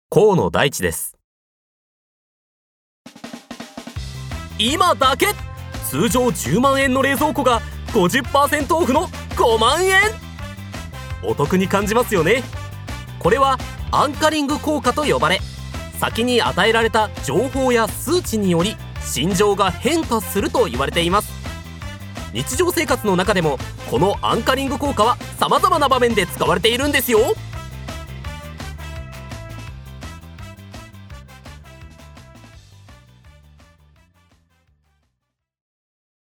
河野大地です。今だけ通常10万円の冷蔵庫が 50% オフの5万円。お得に感じますよね。これはアンカリング効果と呼ばれ、先に与えられた情報や数値により心情が変化すると言われています。日常生活の中でもこのアンカリング効果は様々な場面で使われているんですよ。